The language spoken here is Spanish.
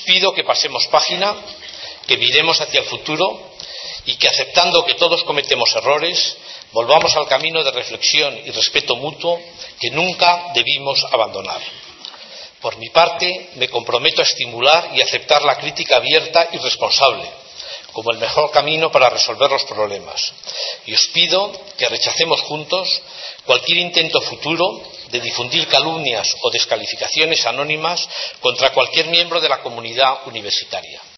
pido que pasemos página, que miremos hacia el futuro y que, aceptando que todos cometemos errores, volvamos al camino de reflexión y respeto mutuo que nunca debimos abandonar. Por mi parte, me comprometo a estimular y aceptar la crítica abierta y responsable como el mejor camino para resolver los problemas. Y os pido que rechacemos juntos cualquier intento futuro de difundir calumnias o descalificaciones anónimas contra cualquier miembro de la comunidad universitaria.